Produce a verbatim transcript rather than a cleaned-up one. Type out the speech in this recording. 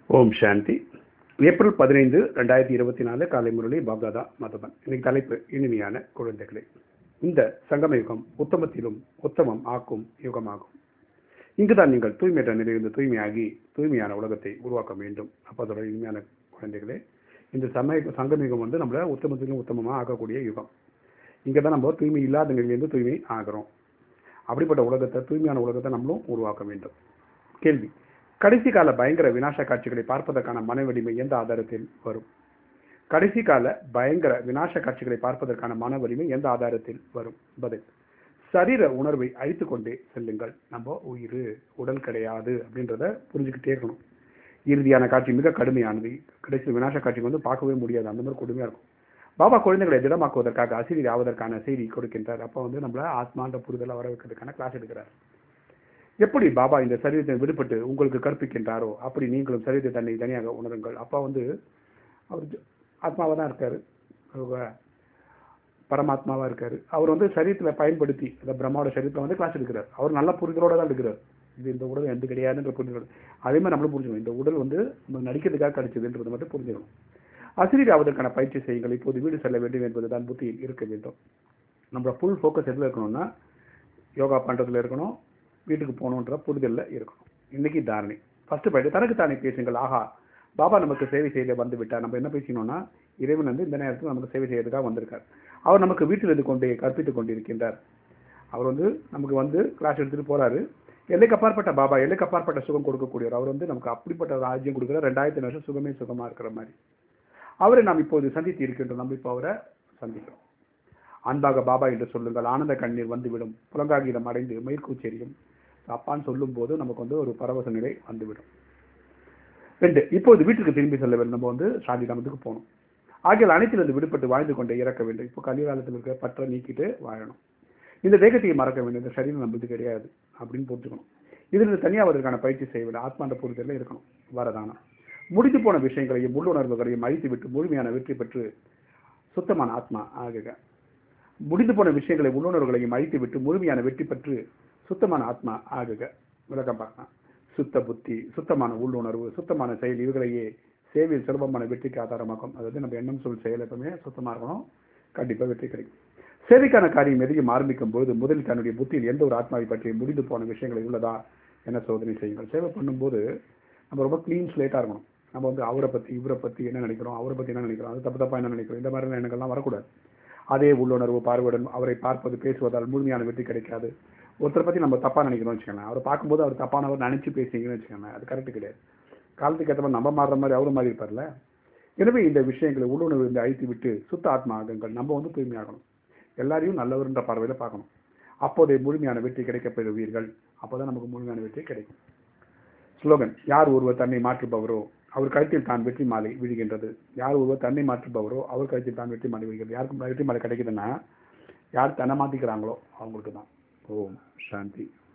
ஓம் சாந்தி. April பதினைந்து ரெண்டாயிரத்தி இருபத்தி நாலு காலை முரளி பாப்தாதா மதபன். இன்னைக்கு தலைப்பு இனிமையான குழந்தைகளே. இந்த சங்கம யுகம் உத்தமத்திலும் உத்தமம் ஆக்கும் யுகமாகும். இங்குதான் நீங்கள் தூய்மையற்ற நிலையிலிருந்து தூய்மையாகி தூய்மையான உலகத்தை உருவாக்க வேண்டும். அப்போ அதோட இனிமையான குழந்தைகளே, இந்த சமய சங்கம யுகம் வந்து நம்மள உத்தமத்திலும் உத்தமமாக ஆக்கக்கூடிய யுகம். இங்கே தான் நம்ம தூய்மை இல்லாத நிலையிலிருந்து தூய்மை ஆகிறோம். அப்படிப்பட்ட உலகத்தை, தூய்மையான உலகத்தை நம்மளும் உருவாக்க வேண்டும். கேள்வி: கடைசி கால பயங்கர விநாச காட்சிகளை பார்ப்பதற்கான மன வலிமை எந்த ஆதாரத்தில் வரும்? கடைசி கால பயங்கர விநாச காட்சிகளை பார்ப்பதற்கான மன வலிமை எந்த ஆதாரத்தில் வரும்? பதில்: சரீர உணர்வை அழித்து கொண்டே செல்லுங்கள். நம்ம உயிர் உடல் கிடையாது அப்படின்றத புரிஞ்சுக்கிட்டே இருக்கணும். இறுதியான காட்சி மிக கடுமையானது. கடைசி விநாச காட்சிக்கு வந்து பார்க்கவே முடியாது, அந்த மாதிரி கொடுமையா இருக்கும். பாபா குழந்தைகளை திடமாக்குவதற்காக அசிரியர் ஆவதற்கான செய்தி கொடுக்கின்றார். அப்போ வந்து நம்மள ஆத்மான்ற புரிதலை வர வைக்கிறதுக்கான கிளாஸ் எடுக்கிறார். எப்படி பாபா இந்த சரீரத்தை விடுபட்டு உங்களுக்கு கற்பிக்கின்றாரோ அப்படி நீங்களும் சரீரத்தை தன்னை தனியாக உணருங்கள். அப்பா வந்து அவர் ஆத்மாவாக தான் இருக்காரு, பரமாத்மாவா இருக்காரு. அவர் வந்து சரீரத்தில் பயன்படுத்தி அந்த பிரம்மாவோட சரீரத்தில் வந்து கிளாஸ் எடுக்கிறார். அவர் நல்ல புரிதலோட தான் எடுக்கிறார். இது இந்த உடல் எந்த கிடையாதுன்ற புரிதலோடு. அதே மாதிரி நம்மளும் புரிஞ்சுக்கணும், இந்த உடல் வந்து நம்ம நடிக்கிறதுக்காக கிடைச்சதுன்றது மட்டும் புரிஞ்சுக்கணும். அசிரியர் ஆவதற்கான பயிற்சி செய்யுங்கள். இப்போது வீடு செல்ல வேண்டும் என்பது தான் புத்தியில் இருக்க வேண்டும். நம்மளோட ஃபுல் ஃபோக்கஸ் எதில் இருக்கணும்னா யோகா பண்ணுறதுல இருக்கணும், வீட்டுக்கு போகணுன்ற புரிதலில் இருக்கணும். இன்னைக்கு தாரணை ஃபர்ஸ்ட் பாயிண்ட், தனக்கு தானே பேசுங்கள். ஆஹா, பாபா நமக்கு சேவை செய்ய வந்து விட்டார். நம்ம என்ன பேசணும்னா, இறைவன் வந்து இந்த நேரத்தில் நமக்கு சேவை செய்யறதுக்காக வந்திருக்கார். அவர் நமக்கு வீட்டில் இருந்து கொண்டே கற்பித்துக் கொண்டிருக்கின்றார். அவர் வந்து நமக்கு வந்து கிளாஸ் எடுத்துட்டு போறாரு. எல்லைக்கு அப்பாற்பட்ட பாபா, எல்லைக்கு அப்பாற்பட்ட சுகம் கொடுக்கக்கூடியவர். அவர் வந்து நமக்கு அப்படிப்பட்ட ராஜ்யம் கொடுக்குற ரெண்டாயிரத்தி வருஷம் சுகமே சுகமா இருக்கிற மாதிரி அவரை நாம் இப்போது சந்தித்து இருக்கின்றோம். நம்ம இப்போ அவரை சந்திக்கிறோம். அன்பாக பாபா என்று சொல்லுங்கள். ஆனந்த கண்ணீர் வந்துவிடும். புலங்காகிதம் அடைந்து மயிர்கூச்செறியும் அப்பான்னு சொல்லும் போது நமக்கு வந்து ஒரு பரவச நிலை வந்துவிடும். ரெண்டு, இப்போது வீட்டுக்கு திரும்பி செல்ல வேண்டும். நம்ம வந்து சாந்தி தாமத்துக்கு போகணும். ஆகிய அனைத்திலிருந்து விடுபட்டு வாழ்ந்து கொண்டே இறக்க வேண்டும். இப்போ கலிகாலத்தில் இருக்க பற்ற நீக்கிட்டு வாழணும். இந்த தேகத்தையும் மறக்க வேண்டும். இந்த சரீரம் நம்மளுக்கு கிடையாது அப்படின்னு புரிஞ்சுக்கணும். இதிலிருந்து தனியாவதற்கான பயிற்சி செய்ய வேண்டும். ஆத்மாண்ட புரிதலில் இருக்கணும். வரதானம் முடித்து போன விஷயங்களையும் உள்ளுணர்வுகளையும் அழித்து விட்டு முழுமையான வெற்றி பெற்று சுத்தமான ஆத்மா ஆகுக. முடிந்து போன விஷயங்களை உள்ளுணர்வுகளையும் அழித்து விட்டு முழுமையான வெற்றி பெற்று சுத்தமான ஆத்மா ஆகுக. விளக்கம் பார்க்கலாம். சுத்த புத்தி, சுத்தமான உள்ளுணர்வு, சுத்தமான செயல், இவர்களையே சேவையில் சுலபமான வெற்றிக்கு ஆதாரமாகும். அதாவது நம்ம எண்ணம் சொல் செயல் எப்பவுமே சுத்தமாக இருக்கணும், கண்டிப்பாக வெற்றி கிடைக்கும். சேவைக்கான காரியம் எதையும் ஆரம்பிக்கும் போது முதலில் தன்னுடைய புத்தியில் எந்த ஒரு ஆத்மாவை பற்றி முடிந்து போன விஷயங்கள் உள்ளதா என சோதனை செய்யுங்கள். சேவை பண்ணும்போது நம்ம ரொம்ப கிளீன் ஸ்லேட்டாக இருக்கணும். நம்ம வந்து அவரை பற்றி இவரை பற்றி என்ன நினைக்கிறோம், அவரை பற்றி என்ன நினைக்கிறோம், அது தப்பு தப்பா என்ன நினைக்கிறோம், இந்த மாதிரி எண்ணங்கள்லாம் வரக்கூடாது. அதே உள்ளுணர்வு பார்வையுடன் அவரை பார்ப்பது பேசுவதால் முழுமையான வெற்றி கிடைக்காது. ஒருத்தரை பற்றி நம்ம தப்பாக நினைக்கிறோம்னு வச்சுக்கோங்க, அவரை பார்க்கும்போது அவர் தப்பானவர் நினைச்சு பேசிங்கன்னு வச்சுக்கோங்க, அது கரெக்ட் கிடையாது. காலத்துக்கு ஏற்ற மாதிரி நம்ம மாறுற மாதிரி அவரு மாதிரி இருப்பார்ல. எனவே இந்த விஷயங்களை உள்ளுணர்வு இருந்து அழித்து விட்டு சுத்த ஆத்மா ஆகுங்கள். நம்ம வந்து தூய்மையாகணும். எல்லாரையும் நல்லவர்ன்ற பார்வையில் பார்க்கணும். அப்போதே முழுமையான வெற்றி கிடைக்கப் பெறுவீர்கள். அப்போதான் நமக்கு முழுமையான வெற்றி கிடைக்கும். ஸ்லோகன்: யார் ஒருவர் தன்னை மாற்றுபவரோ அவர் கழுத்தில் தான் வெற்றி மாலை விழுகின்றது. யார் ஒருவர் தன்னை மாற்றுபவரோ அவர் கழுத்தில் தான் வெற்றி மாலை விழுகிறது. யாருக்கு வெற்றி மாலை கிடைக்குதுன்னா யார் தன்னை மாற்றிக்கிறாங்களோ அவங்களுக்கு தான். ஓம் சாந்தி.